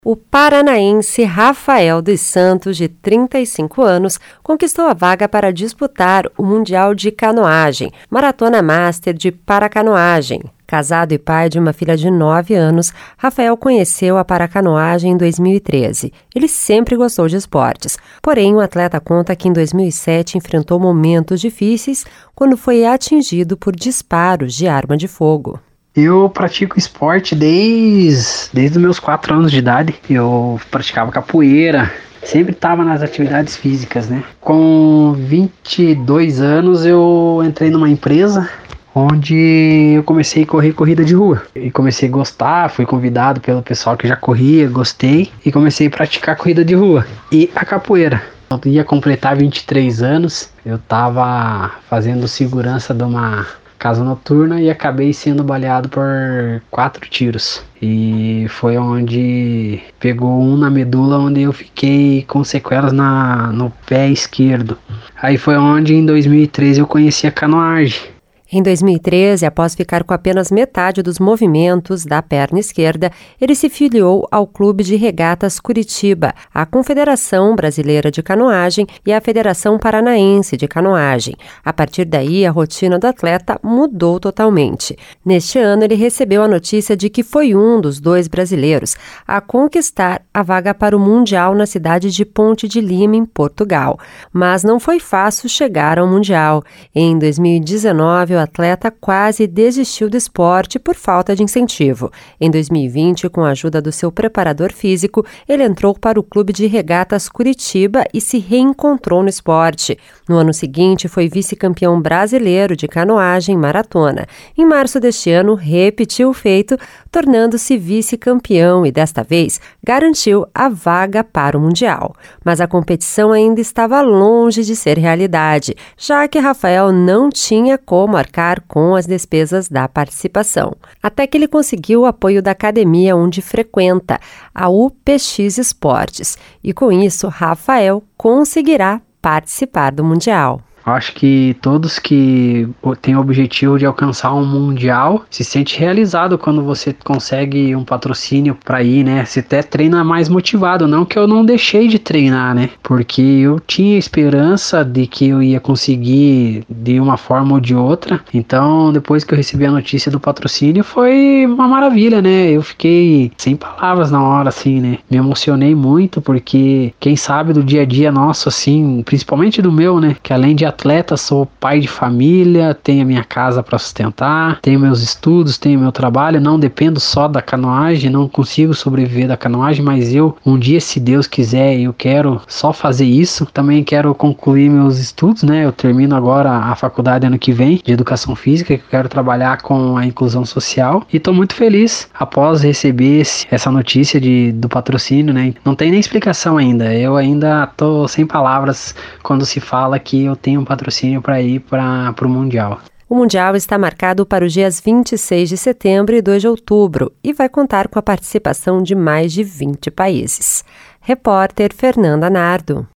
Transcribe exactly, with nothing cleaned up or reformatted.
O paranaense Rafael dos Santos, de trinta e cinco anos, conquistou a vaga para disputar o Mundial de Canoagem, Maratona Master de Paracanoagem. Casado e pai de uma filha de nove anos, Rafael conheceu a paracanoagem em dois mil e treze. Ele sempre gostou de esportes, porém o atleta conta que em dois mil e sete enfrentou momentos difíceis quando foi atingido por disparos de arma de fogo. Eu pratico esporte desde, desde os meus quatro anos de idade. Eu praticava capoeira, sempre estava nas atividades físicas, né? Com vinte e dois anos eu entrei numa empresa onde eu comecei a correr corrida de rua. E comecei a gostar, fui convidado pelo pessoal que já corria, gostei e comecei a praticar corrida de rua e a capoeira. Eu ia completar vinte e três anos, eu estava fazendo segurança de uma casa noturna e acabei sendo baleado por quatro tiros. E foi onde pegou um na medula, onde eu fiquei com sequelas na, no pé esquerdo. Aí foi onde em dois mil e treze eu conheci a canoagem. Em dois mil e treze, após ficar com apenas metade dos movimentos da perna esquerda, ele se filiou ao Clube de Regatas Curitiba, a Confederação Brasileira de Canoagem e a Federação Paranaense de Canoagem. A partir daí, a rotina do atleta mudou totalmente. Neste ano, ele recebeu a notícia de que foi um dos dois brasileiros a conquistar a vaga para o Mundial na cidade de Ponte de Lima, em Portugal. Mas não foi fácil chegar ao Mundial. Em dois mil e dezenove, o atleta quase desistiu do esporte por falta de incentivo. Em dois mil e vinte, com a ajuda do seu preparador físico, ele entrou para o Clube de Regatas Curitiba e se reencontrou no esporte. No ano seguinte, foi vice-campeão brasileiro de canoagem maratona. Em março deste ano, repetiu o feito, tornando-se vice-campeão e, desta vez, garantiu a vaga para o Mundial. Mas a competição ainda estava longe de ser realidade, já que Rafael não tinha como arcar com as despesas da participação. Até que ele conseguiu o apoio da academia onde frequenta, a U P X Esportes, e com isso Rafael conseguirá participar do Mundial. Acho que todos que têm o objetivo de alcançar um mundial se sente realizado quando você consegue um patrocínio para ir, né? Você até treina mais motivado, não que eu não deixei de treinar, né? Porque eu tinha esperança de que eu ia conseguir de uma forma ou de outra. Então, depois que eu recebi a notícia do patrocínio, foi uma maravilha, né? Eu fiquei sem palavras na hora, assim, né? Me emocionei muito porque quem sabe do dia a dia nosso, assim, principalmente do meu, né? Que além de atleta, sou pai de família, tenho a minha casa para sustentar, tenho meus estudos, tenho meu trabalho, não dependo só da canoagem, não consigo sobreviver da canoagem, mas eu, um dia, se Deus quiser, eu quero só fazer isso. Também quero concluir meus estudos, né? Eu termino agora a faculdade ano que vem, de Educação Física, que eu quero trabalhar com a inclusão social, e estou muito feliz após receber esse, essa notícia de, do patrocínio, né? Não tem nem explicação ainda, eu ainda tô sem palavras quando se fala que eu tenho um patrocínio para ir para o Mundial. O Mundial está marcado para os dias vinte e seis de setembro e dois de outubro e vai contar com a participação de mais de vinte países. Repórter Fernanda Nardo.